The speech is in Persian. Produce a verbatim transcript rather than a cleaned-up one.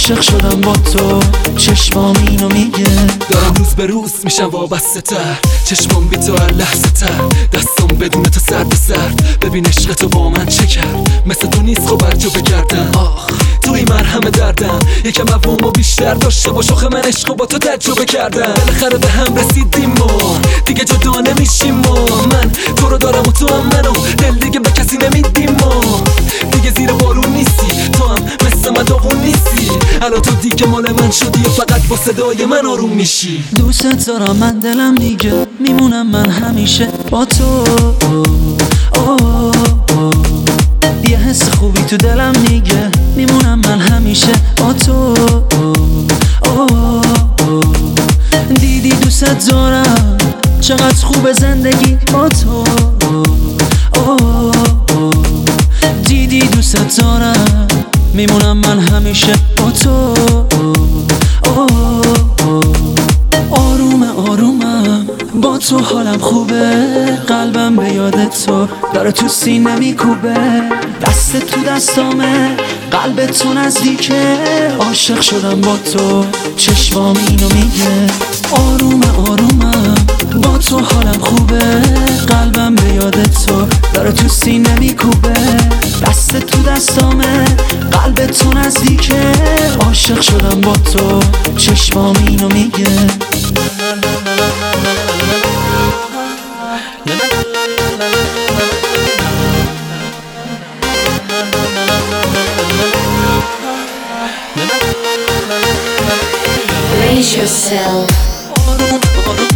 عاشق شدم با تو، چشمام اینو میگه. دارم روز به روز میشم وابسته تر، چشمام بی تو هر لحظه تر، دستم بدون تو سر به سر. ببین عشق تو با من چه کرد، مثل تو نیست خب هر جو بگردم. آخ توی مرهم دردم، یکم عوامو بیشتر داشته باش، آخه من عشقو با تو تجربه کردم. بالاخره به هم رسیدیم ما، دیگه جدا نمیشیم ما. من تو رو دارم و تو هم منو، دل دیگه به کسی نمیدیم ما. دیگه زیر بارون نیستی، تو هم مثل من داغون نیستی. الان تو دیگه مال من شدی و فقط با صدای من آروم میشی. دوست دارم من، دلم میگه میمونم من همیشه با تو. یه حس خوبی تو دلم میگه میمونم من همیشه با تو. دیدی دوست دارم، چقدر خوب زندگی با تو. دیدی دوست دارم، میمونم من همیشه با تو. آرومه آرومم با تو، حالم خوبه، قلبم به یاد تو داره تو سینه میکوبه. دست تو دستامه، قلب تو نزدیکه، عاشق شدم با تو، چشمام اینو میگه. آرومه آرومم با تو، حالم خوبه، قلبم به یاد تو داره تو سینه میکوبه. دست تو دستامه، قلب تو نزدیکه، عاشق شدم با تو، چشمام اینو میگه. Raise yourself.